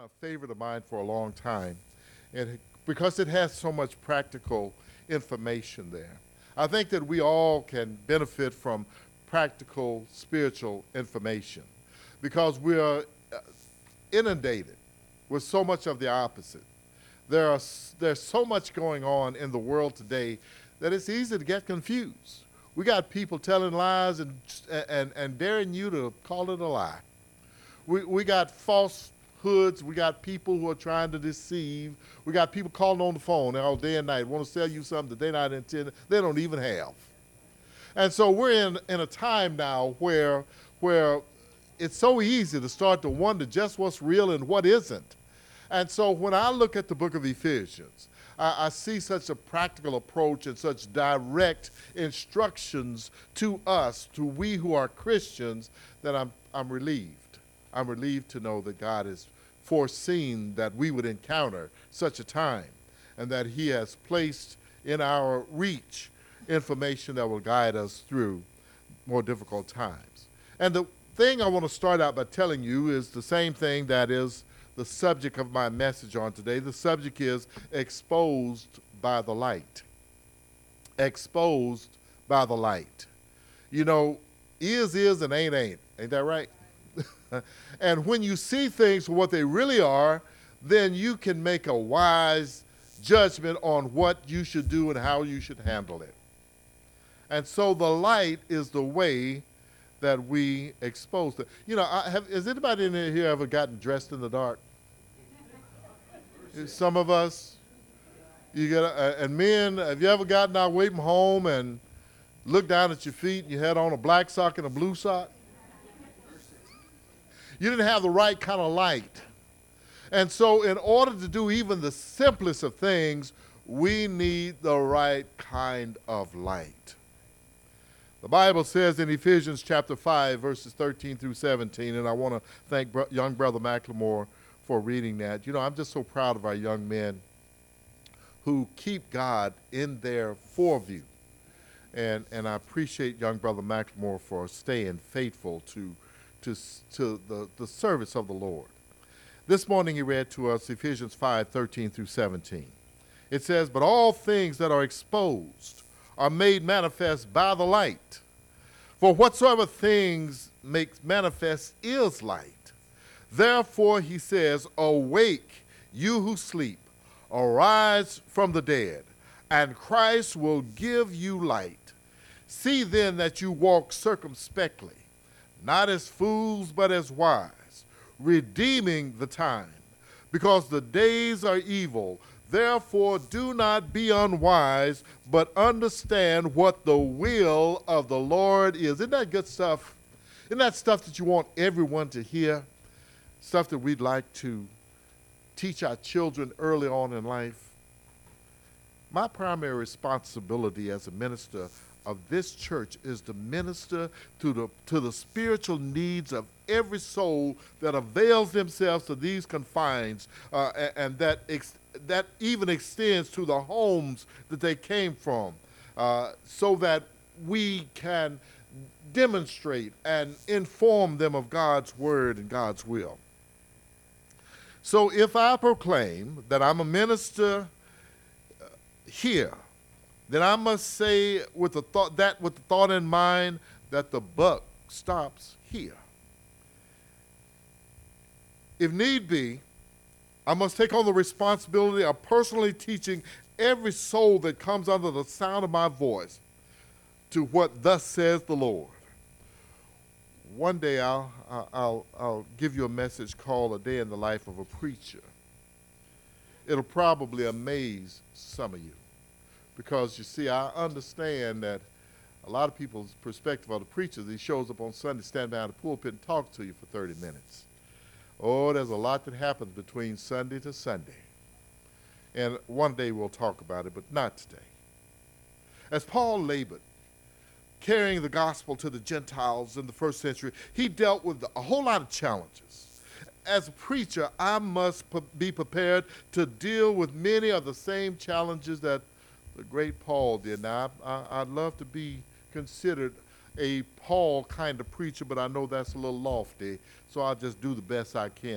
a favorite of mine for a long time, because it has so much practical information there. I think that we all can benefit from practical spiritual information because we are inundated with so much of the opposite. There's so much going on in the world today that it's easy to get confused. We got people telling lies and daring you to call it a lie. We got falsehoods. We got people who are trying to deceive. We got people calling on the phone all day and night, want to sell you something that they're not intending, they don't even have. And so we're in a time now where it's so easy to start to wonder just what's real and what isn't. And so when I look at the book of Ephesians, I see such a practical approach and such direct instructions to us, to we who are Christians, that I'm relieved. I'm relieved to know that God has foreseen that we would encounter such a time and that he has placed in our reach information that will guide us through more difficult times. And the thing I want to start out by telling you is the same thing that is the subject of my message on today. The subject is exposed by the light. Exposed by the light. You know, is and ain't. Ain't that right? And when you see things for what they really are, then you can make a wise judgment on what you should do and how you should handle it. And so the light is the way that we expose it. You know, has anybody in here ever gotten dressed in the dark? Some of us, you get, and men, have you ever gotten out waiting home and looked down at your feet and you had on a black sock and a blue sock? You didn't have the right kind of light. And so in order to do even the simplest of things, we need the right kind of light. The Bible says in Ephesians chapter 5, verses 13 through 17, and I want to thank young brother McLemore for reading that. You know, I'm just so proud of our young men who keep God in their foreview. And I appreciate young brother McLemore for staying faithful to the service of the Lord. This morning he read to us Ephesians 5, 13 through 17. It says, "But all things that are exposed are made manifest by the light. For whatsoever things makes manifest is light. Therefore, he says, awake, you who sleep, arise from the dead, and Christ will give you light. See then that you walk circumspectly, not as fools, but as wise, redeeming the time, because the days are evil. Therefore, do not be unwise, but understand what the will of the Lord is." Isn't that good stuff? Isn't that stuff that you want everyone to hear? Stuff that we'd like to teach our children early on in life? My primary responsibility as a minister of this church is to minister to the spiritual needs of every soul that avails themselves to these confines, and that even extends to the homes that they came from, so that we can demonstrate and inform them of God's word and God's will. So if I proclaim that I'm a minister here, then I must say with the thought in mind that the buck stops here. If need be, I must take on the responsibility of personally teaching every soul that comes under the sound of my voice to what thus says the Lord. One day I'll give you a message called "A Day in the Life of a Preacher." It'll probably amaze some of you, because you see, I understand that a lot of people's perspective of the preacher, he shows up on Sunday, stand behind the pulpit and talk to you for 30 minutes. Oh, there's a lot that happens between Sunday to Sunday. And one day we'll talk about it, but not today. As Paul labored, carrying the gospel to the Gentiles in the first century, he dealt with a whole lot of challenges. As a preacher, I must be prepared to deal with many of the same challenges that the great Paul did. Now, I'd love to be considered a Paul kind of preacher, but I know that's a little lofty, so I'll just do the best I can and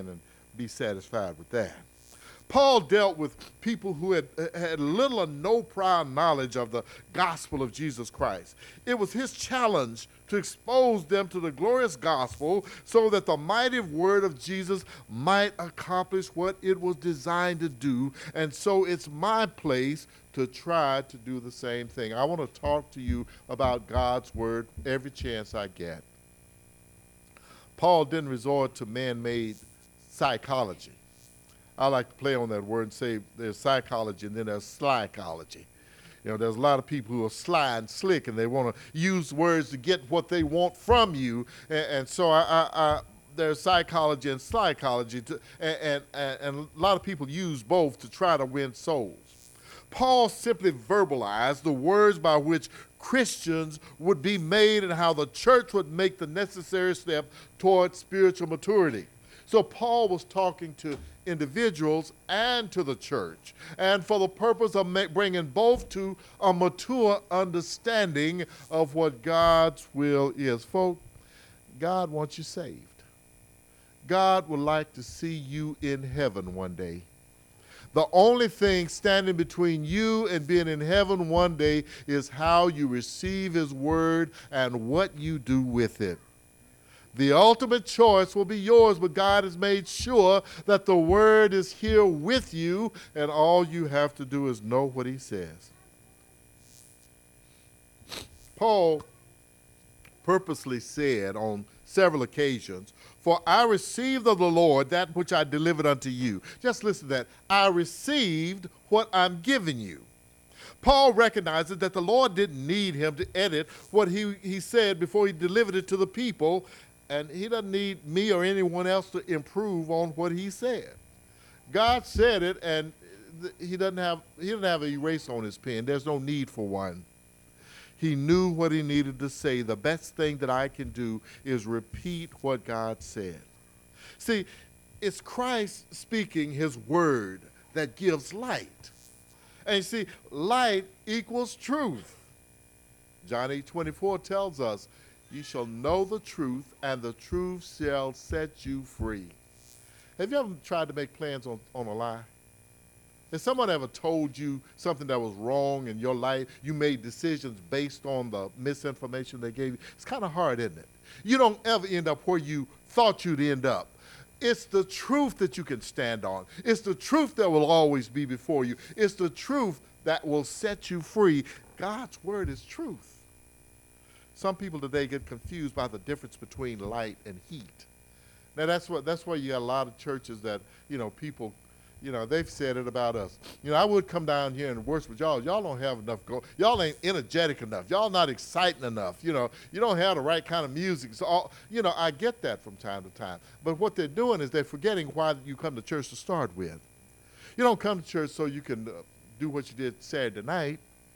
be satisfied with that. Paul dealt with people who had little or no prior knowledge of the gospel of Jesus Christ. It was his challenge to expose them to the glorious gospel so that the mighty word of Jesus might accomplish what it was designed to do. And so it's my place to try to do the same thing. I want to talk to you about God's word every chance I get. Paul didn't resort to man-made psychology. I like to play on that word and say there's psychology and then there's slycology. You know, there's a lot of people who are sly and slick and they want to use words to get what they want from you. And so there's psychology and slycology, and a lot of people use both to try to win souls. Paul simply verbalized the words by which Christians would be made and how the church would make the necessary step towards spiritual maturity. So Paul was talking to individuals and to the church, and for the purpose of bringing both to a mature understanding of what God's will is. Folks, God wants you saved. God would like to see you in heaven one day. The only thing standing between you and being in heaven one day is how you receive his word and what you do with it. The ultimate choice will be yours, but God has made sure that the word is here with you, and all you have to do is know what he says. Paul purposely said on several occasions, "For I received of the Lord that which I delivered unto you." Just listen to that. I received what I'm giving you. Paul recognizes that the Lord didn't need him to edit what he said before he delivered it to the people, and he doesn't need me or anyone else to improve on what he said. God said it, and he didn't have an eraser on his pen. There's no need for one. He knew what he needed to say. The best thing that I can do is repeat what God said. See, it's Christ speaking his word that gives light. And you see, light equals truth. John 8:24 tells us, "You shall know the truth, and the truth shall set you free." Have you ever tried to make plans on a lie? Has someone ever told you something that was wrong in your life? You made decisions based on the misinformation they gave you. It's kind of hard, isn't it? You don't ever end up where you thought you'd end up. It's the truth that you can stand on. It's the truth that will always be before you. It's the truth that will set you free. God's word is truth. Some people today get confused by the difference between light and heat. Now that's why you got a lot of churches that, people, they've said it about us. I would come down here and worship with y'all. Y'all don't have enough y'all ain't energetic enough. Y'all not exciting enough. You don't have the right kind of music. So, I get that from time to time. But what they're doing is they're forgetting why you come to church to start with. You don't come to church so you can do what you did Saturday night.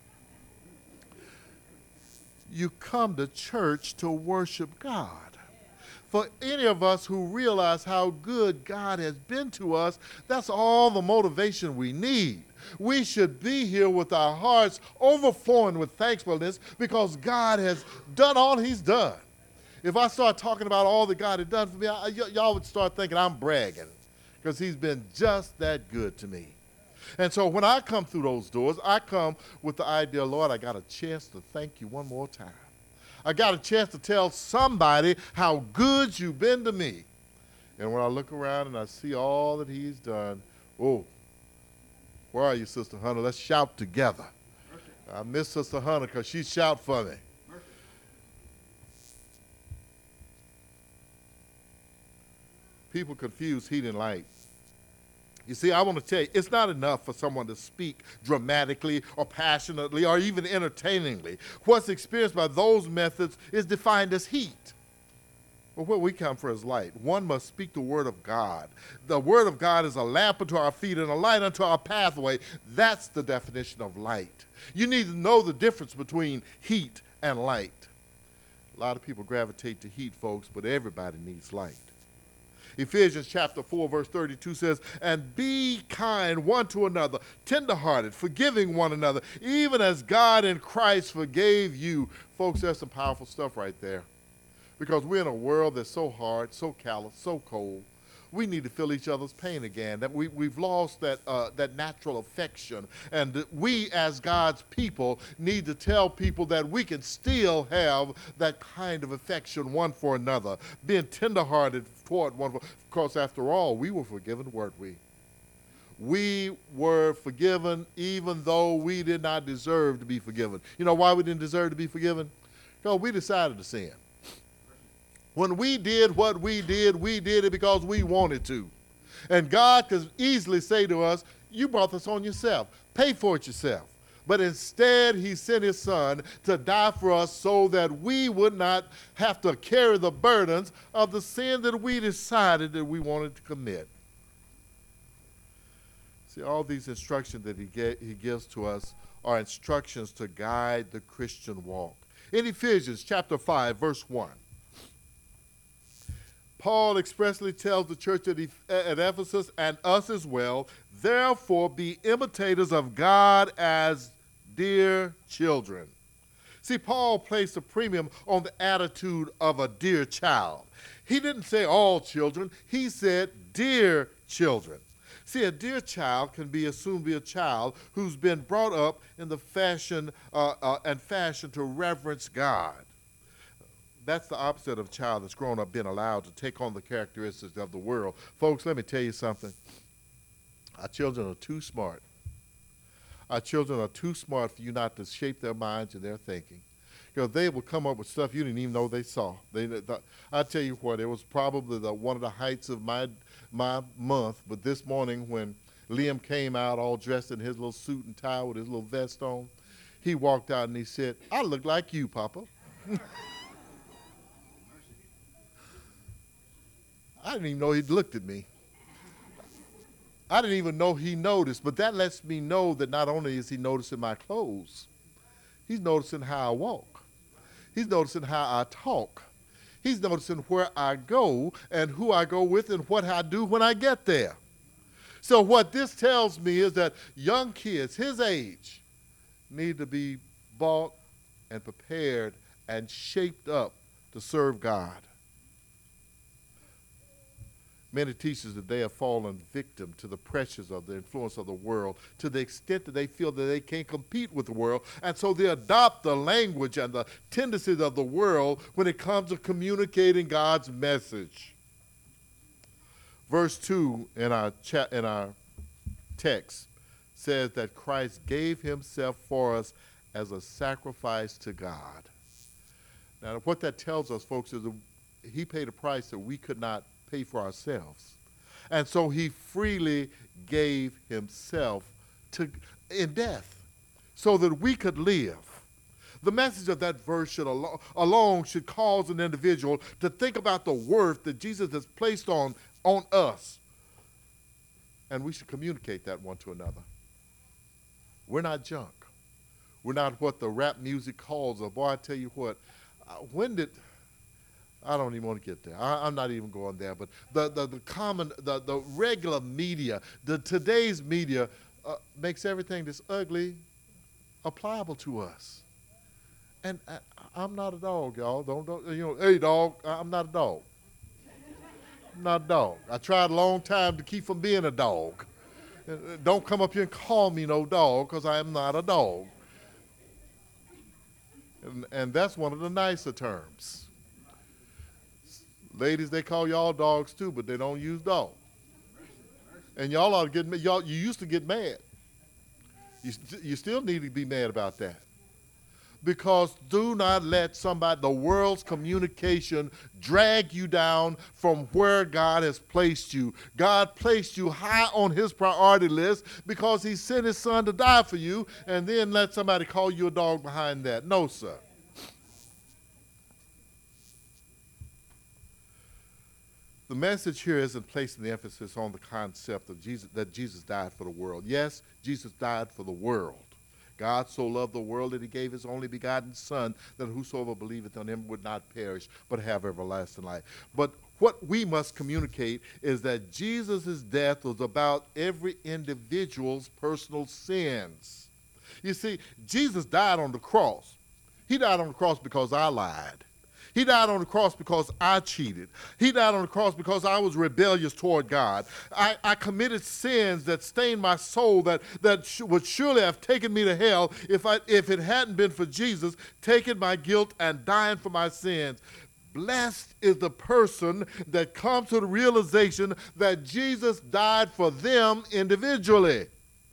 You come to church to worship God. For any of us who realize how good God has been to us, that's all the motivation we need. We should be here with our hearts overflowing with thankfulness because God has done all he's done. If I start talking about all that God had done for me, y'all would start thinking I'm bragging because he's been just that good to me. And so when I come through those doors, I come with the idea, Lord, I got a chance to thank you one more time. I got a chance to tell somebody how good you've been to me. And when I look around and I see all that he's done, oh, where are you, Sister Hunter? Let's shout together. I miss Sister Hunter because she shout for me. People confuse heat and light. You see, I want to tell you, it's not enough for someone to speak dramatically or passionately or even entertainingly. What's experienced by those methods is defined as heat. But where we come from is light. One must speak the word of God. The word of God is a lamp unto our feet and a light unto our pathway. That's the definition of light. You need to know the difference between heat and light. A lot of people gravitate to heat, folks, but everybody needs light. Ephesians chapter 4, verse 32 says, "And be kind one to another, tenderhearted, forgiving one another, even as God in Christ forgave you." Folks, that's some powerful stuff right there. Because we're in a world that's so hard, so callous, so cold. We need to feel each other's pain again. That we've lost that natural affection. And that we, as God's people, need to tell people that we can still have that kind of affection one for another, being tenderhearted toward one. Because after all, we were forgiven, weren't we? We were forgiven even though we did not deserve to be forgiven. You know why we didn't deserve to be forgiven? Because we decided to sin. When we did what we did it because we wanted to. And God could easily say to us, you brought this on yourself. Pay for it yourself. But instead, he sent his son to die for us so that we would not have to carry the burdens of the sin that we decided that we wanted to commit. See, all these instructions that he gives to us are instructions to guide the Christian walk. In Ephesians chapter 5, verse 1, Paul expressly tells the church at Ephesus and us as well, therefore be imitators of God as dear children. See, Paul placed a premium on the attitude of a dear child. He didn't say all children, he said dear children. See, a dear child can be assumed to be a child who's been brought up in the fashion to reverence God. That's the opposite of a child that's grown up being allowed to take on the characteristics of the world. Folks, let me tell you something. Our children are too smart. Our children are too smart for you not to shape their minds and their thinking. You know, they will come up with stuff you didn't even know they saw. I tell you what, it was probably one of the heights of my month, but this morning when Liam came out all dressed in his little suit and tie with his little vest on, he walked out and he said, I look like you, Papa. I didn't even know he'd looked at me. I didn't even know he noticed, but that lets me know that not only is he noticing my clothes, he's noticing how I walk. He's noticing how I talk. He's noticing where I go and who I go with and what I do when I get there. So what this tells me is that young kids his age need to be bought and prepared and shaped up to serve God. Many teachers today have fallen victim to the pressures of the influence of the world to the extent that they feel that they can't compete with the world, and so they adopt the language and the tendencies of the world when it comes to communicating God's message. Verse 2 in our text says that Christ gave himself for us as a sacrifice to God. Now, what that tells us, folks, is that he paid a price that we could not pay for ourselves. And so he freely gave himself in death so that we could live. The message of that verse alone should cause an individual to think about the worth that Jesus has placed on us. And we should communicate that one to another. We're not junk. We're not what the rap music calls us. Boy, I tell you what, I don't even want to get there. I'm not even going there. But the regular media, today's media, makes everything that's ugly applicable to us. And I'm not a dog, y'all. Don't hey dog, I'm not a dog. I'm not a dog. I tried a long time to keep from being a dog. Don't come up here and call me no dog, because I am not a dog. And that's one of the nicer terms. Ladies, they call y'all dogs too, but they don't use dog. And y'all ought to get, you used to get mad. You still need to be mad about that. Because do not let the world's communication drag you down from where God has placed you. God placed you high on his priority list because he sent his son to die for you, and then let somebody call you a dog behind that. No, sir. The message here isn't placing the emphasis on the concept of that Jesus died for the world. Yes, Jesus died for the world. God so loved the world that he gave his only begotten Son, that whosoever believeth on him would not perish, but have everlasting life. But what we must communicate is that Jesus' death was about every individual's personal sins. You see, Jesus died on the cross. He died on the cross because I lied. He died on the cross because I cheated. He died on the cross because I was rebellious toward God. I committed sins that stained my soul that would surely have taken me to hell if it hadn't been for Jesus taking my guilt and dying for my sins. Blessed is the person that comes to the realization that Jesus died for them individually.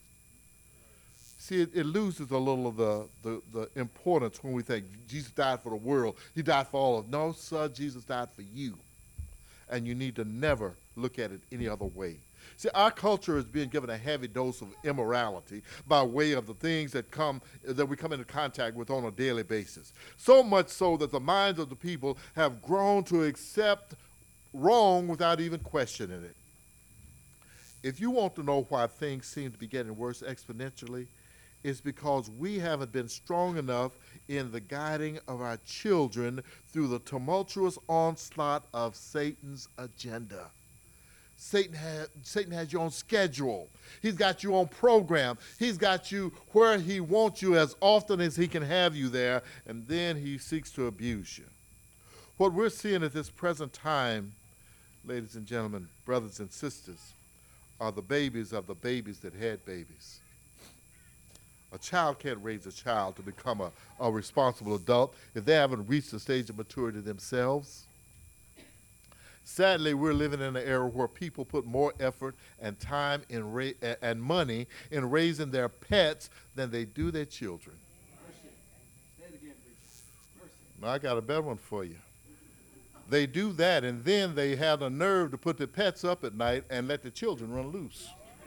See, it loses a little of the importance when we think Jesus died for the world. He died for all of us. No, sir, Jesus died for you. And you need to never look at it any other way. See, our culture is being given a heavy dose of immorality by way of the things that we come into contact with on a daily basis. So much so that the minds of the people have grown to accept wrong without even questioning it. If you want to know why things seem to be getting worse exponentially, it's because we haven't been strong enough in the guiding of our children through the tumultuous onslaught of Satan's agenda. Satan has you on schedule. He's got you on program. He's got you where he wants you as often as he can have you there, and then he seeks to abuse you. What we're seeing at this present time, ladies and gentlemen, brothers and sisters, are the babies of the babies that had babies. A child can't raise a child to become a responsible adult if they haven't reached the stage of maturity themselves. Sadly, we're living in an era where people put more effort and time and money in raising their pets than they do their children. Say it again, please. Now, I got a better one for you. They do that, and then they have the nerve to put their pets up at night and let the children run loose.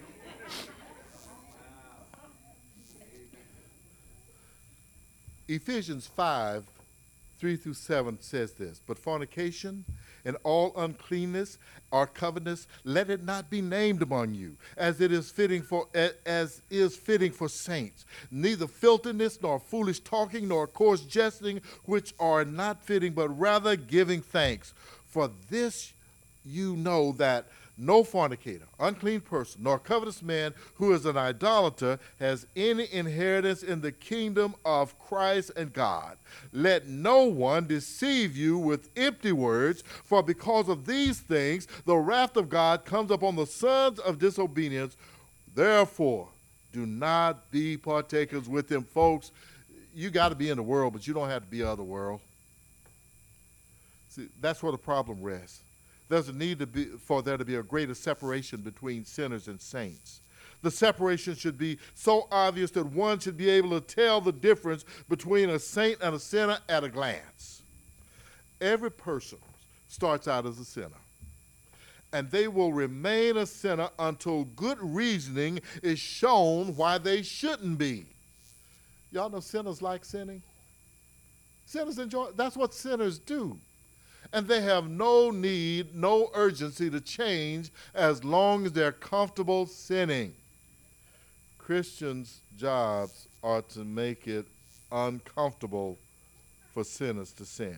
Ephesians 5:3-7 says this, but fornication and all uncleanness or covetousness, let it not be named among you, as is fitting for saints. Neither filthiness, nor foolish talking, nor coarse jesting, which are not fitting, but rather giving thanks. For this you know that no fornicator, unclean person, nor covetous man who is an idolater has any inheritance in the kingdom of Christ and God. Let no one deceive you with empty words, for because of these things the wrath of God comes upon the sons of disobedience. Therefore, do not be partakers with them. Folks, you got to be in the world, but you don't have to be of the world. See, that's where the problem rests. There's a need for there to be a greater separation between sinners and saints. The separation should be so obvious that one should be able to tell the difference between a saint and a sinner at a glance. Every person starts out as a sinner, and they will remain a sinner until good reasoning is shown why they shouldn't be. Y'all know sinners like sinning? Sinners enjoy, that's what sinners do. And they have no need, no urgency to change as long as they're comfortable sinning. Christians' jobs are to make it uncomfortable for sinners to sin.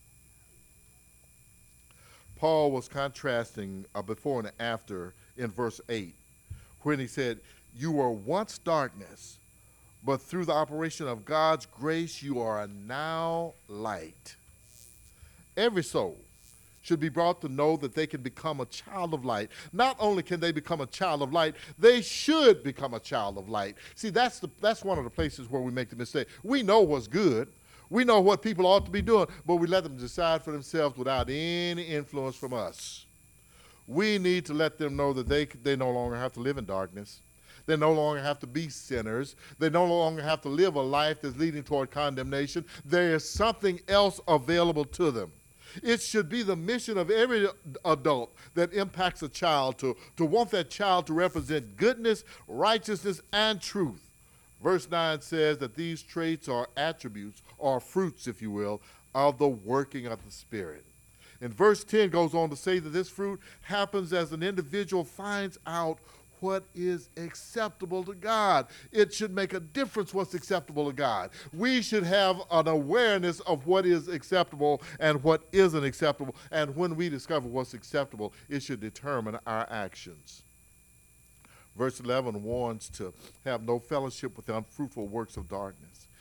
Paul was contrasting a before and after in verse 8, when he said, you were once darkness, but through the operation of God's grace you are now light. Every soul should be brought to know that they can become a child of light. Not only can they become a child of light, they should become a child of light. See, that's one of the places where we make the mistake. We know what's good. We know what people ought to be doing, but we let them decide for themselves without any influence from us. We need to let them know that they no longer have to live in darkness. They no longer have to be sinners. They no longer have to live a life that's leading toward condemnation. There is something else available to them. It should be the mission of every adult that impacts a child to want that child to represent goodness, righteousness, and truth. Verse 9 says that these traits are attributes, or fruits, if you will, of the working of the Spirit. And verse 10 goes on to say that this fruit happens as an individual finds out what is acceptable to God. It should make a difference what's acceptable to God. We should have an awareness of what is acceptable and what isn't acceptable. And when we discover what's acceptable, it should determine our actions. Verse 11 warns to have no fellowship with the unfruitful works of darkness.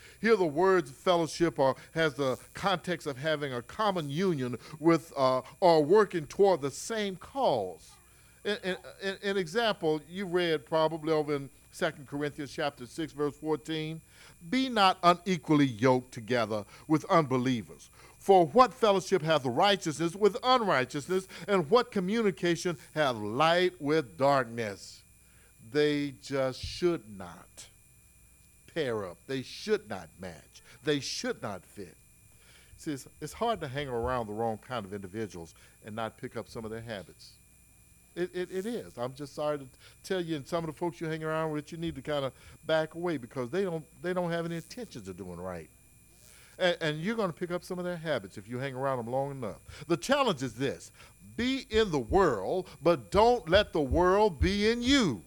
Here the words fellowship has the context of having a common union with or working toward the same cause. An example you read probably over in 2 Corinthians chapter 6, verse 14. Be not unequally yoked together with unbelievers. For what fellowship hath righteousness with unrighteousness, and what communication hath light with darkness? They just should not pair up. They should not match. They should not fit. See, it's hard to hang around the wrong kind of individuals and not pick up some of their habits. It is. I'm just sorry to tell you, and some of the folks you hang around with, you need to kind of back away because they don't have any intentions of doing right. And you're going to pick up some of their habits if you hang around them long enough. The challenge is this: be in the world, but don't let the world be in you.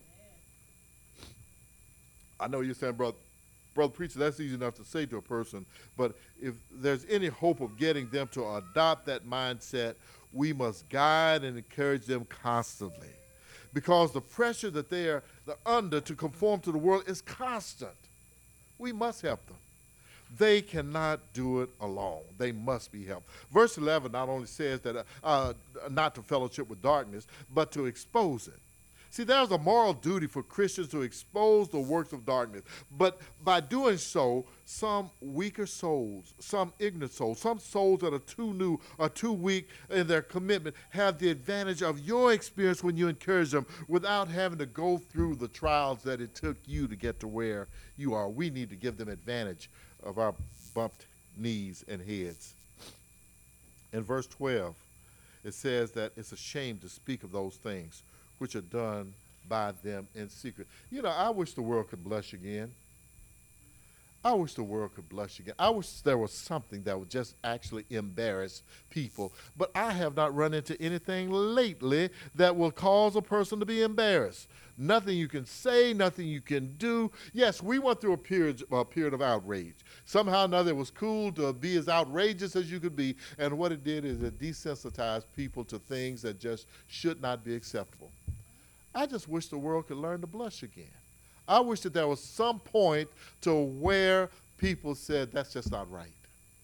I know you're saying, brother preacher, that's easy enough to say to a person, but if there's any hope of getting them to adopt that mindset, we must guide and encourage them constantly, because the pressure that they're under to conform to the world is constant. We must help them. They cannot do it alone. They must be helped. Verse 11 not only says that not to fellowship with darkness, but to expose it. See, there's a moral duty for Christians to expose the works of darkness. But by doing so, some weaker souls, some ignorant souls, some souls that are too new or too weak in their commitment have the advantage of your experience when you encourage them without having to go through the trials that it took you to get to where you are. We need to give them advantage of our bumped knees and heads. In verse 12, it says that it's a shame to speak of those things which are done by them in secret. You know, I wish the world could blush again. I wish the world could blush again. I wish there was something that would just actually embarrass people. But I have not run into anything lately that will cause a person to be embarrassed. Nothing you can say, nothing you can do. Yes, we went through a period of outrage. Somehow or another, it was cool to be as outrageous as you could be, and what it did is it desensitized people to things that just should not be acceptable. I just wish the world could learn to blush again. I wish that there was some point to where people said, that's just not right.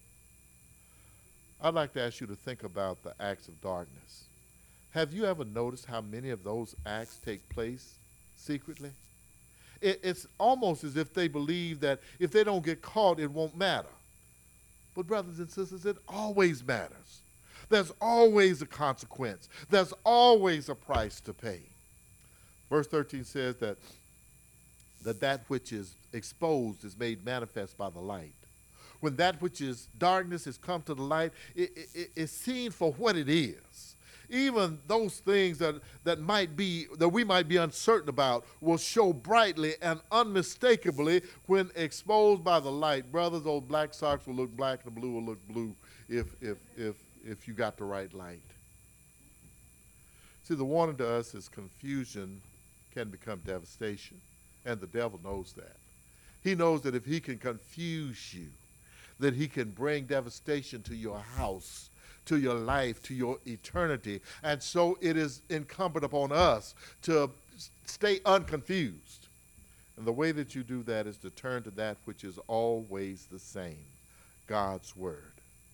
I'd like to ask you to think about the acts of darkness. Have you ever noticed how many of those acts take place secretly? It's almost as if they believe that if they don't get caught, it won't matter. But brothers and sisters, it always matters. There's always a consequence. There's always a price to pay. Verse 13 says that which is exposed is made manifest by the light. When that which is darkness has come to the light, it is seen for what it is. Even those things that we might be uncertain about will show brightly and unmistakably when exposed by the light. Brothers, those black socks will look black and the blue will look blue if you got the right light. See, the warning to us is confusion can become devastation, and the devil knows that. He knows that if he can confuse you, that he can bring devastation to your house, to your life, to your eternity. And so it is incumbent upon us to stay unconfused. And the way that you do that is to turn to that which is always the same, God's word.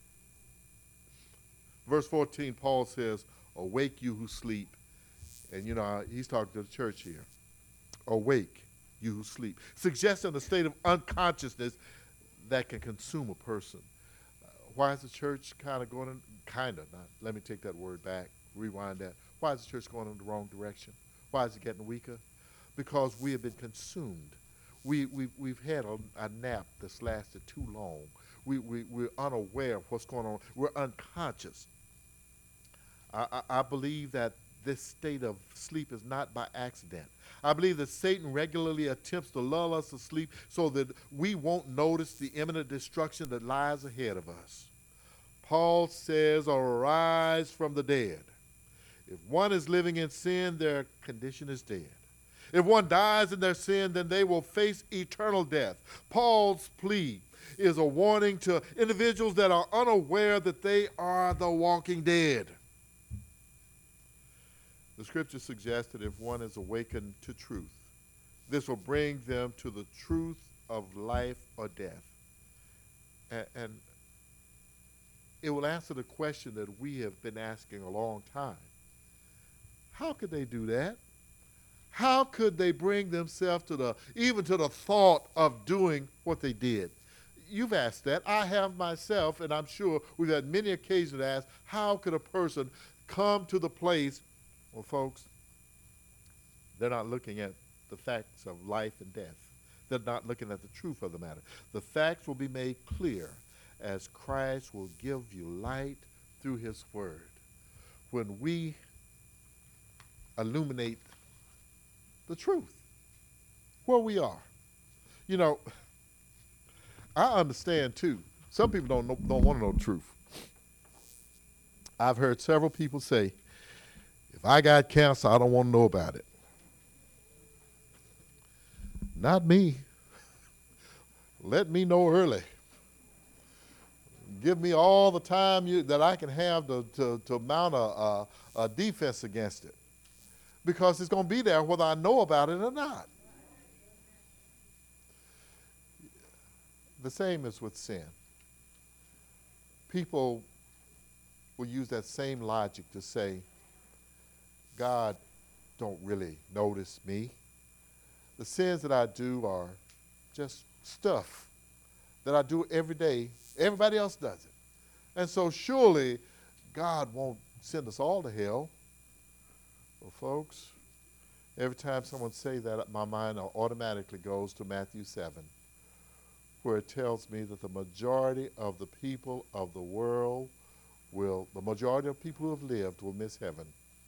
Verse 14, Paul says, awake you who sleep. And you know, he's talking to the church here. Awake, you who sleep. Suggesting a state of unconsciousness that can consume a person. Why is the church let me take that word back, rewind that. Why is the church going in the wrong direction? Why is it getting weaker? Because we have been consumed. We've had a nap that's lasted too long. We're unaware of what's going on. We're unconscious. I believe that this state of sleep is not by accident. I believe that Satan regularly attempts to lull us to sleep so that we won't notice the imminent destruction that lies ahead of us. Paul says, arise from the dead. If one is living in sin, their condition is dead. If one dies in their sin, then they will face eternal death. Paul's plea is a warning to individuals that are unaware that they are the walking dead. The scripture suggests that if one is awakened to truth, this will bring them to the truth of life or death. And it will answer the question that we have been asking a long time. How could they do that? How could they bring themselves to even to the thought of doing what they did? You've asked that. I have myself, and I'm sure we've had many occasions to ask, how could a person come to the place? Well, folks, they're not looking at the facts of life and death. They're not looking at the truth of the matter. The facts will be made clear as Christ will give you light through his word. When we illuminate the truth, where we are. You know, I understand too. Some people don't want to know the truth. I've heard several people say, if I got cancer, I don't want to know about it. Not me. Let me know early. Give me all the time that I can have to mount a defense against it. Because it's going to be there whether I know about it or not. The same is with sin. People will use that same logic to say, God don't really notice me. The sins that I do are just stuff that I do every day. Everybody else does it. And so surely God won't send us all to hell. Well, folks, every time someone say that, my mind automatically goes to Matthew 7, where it tells me that the majority of the people of the world the majority of people who have lived will miss heaven.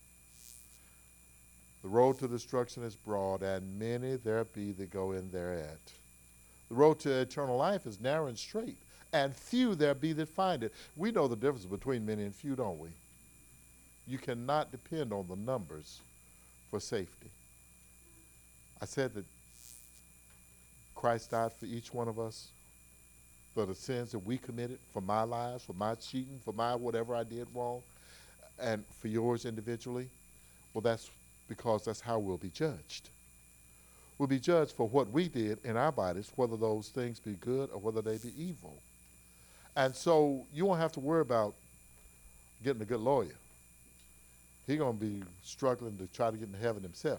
The road to destruction is broad, and many there be that go in thereat. The road to eternal life is narrow and straight, and few there be that find it. We know the difference between many and few, don't we? You cannot depend on the numbers for safety. I said that Christ died for each one of us, for the sins that we committed, for my lies, for my cheating, for my whatever I did wrong, and for yours individually. Well, that's because that's how we'll be judged. We'll be judged for what we did in our bodies, whether those things be good or whether they be evil. And so you won't have to worry about getting a good lawyer. He's going to be struggling to try to get into heaven himself.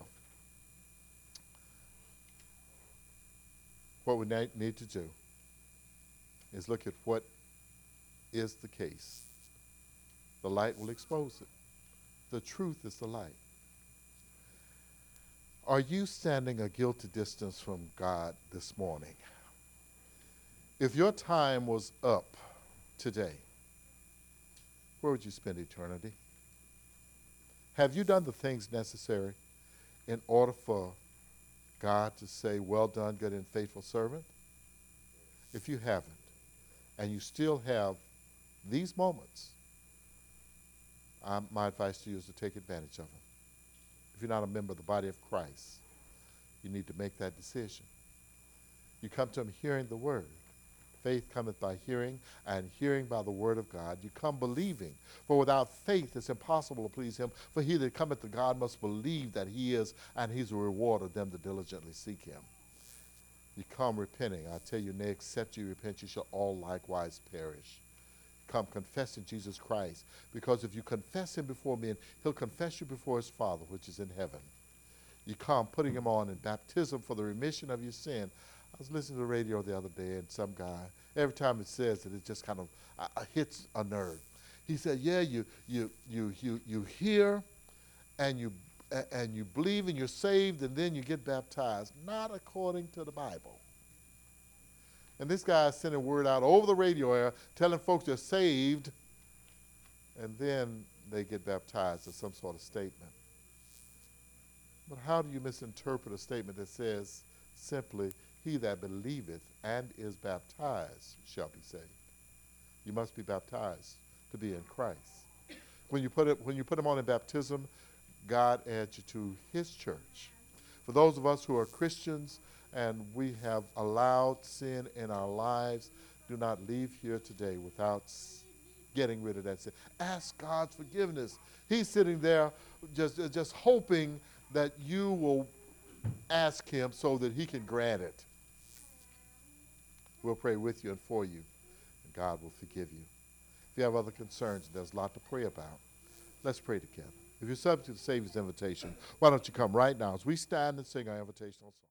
What we need to do is look at what is the case. The light will expose it. The truth is the light. Are you standing a guilty distance from God this morning? If your time was up today, where would you spend eternity? Have you done the things necessary in order for God to say, well done, good and faithful servant? If you haven't, and you still have these moments, my advice to you is to take advantage of them. If you're not a member of the body of Christ, you need to make that decision. You come to him hearing the word. Faith cometh by hearing, and hearing by the word of God. You come believing, for without faith it's impossible to please him. For he that cometh to God must believe that he is, and he's a reward of them that diligently seek him. You come repenting. I tell you, nay, except you repent, you shall all likewise perish. Come confessing Jesus Christ, because if you confess him before men, he'll confess you before his Father, which is in heaven. You come putting him on in baptism for the remission of your sin. I was listening to the radio the other day, and some guy, every time it says it, it just kind of hits a nerve. He said, yeah, you hear and you believe and you're saved, and then you get baptized. Not according to the Bible. And this guy is sending word out over the radio air, telling folks they're saved, and then they get baptized as some sort of statement. But how do you misinterpret a statement that says simply, he that believeth and is baptized shall be saved? You must be baptized to be in Christ. When you put him on in baptism, God adds you to his church. For those of us who are Christians and we have allowed sin in our lives, do not leave here today without getting rid of that sin. Ask God's forgiveness. He's sitting there just hoping that you will ask him so that he can grant it. We'll pray with you and for you God will forgive you. If you have other concerns, there's a lot to pray about. Let's pray together. If you're subject to the Savior's invitation, why don't you come right now as we stand and sing our invitational song.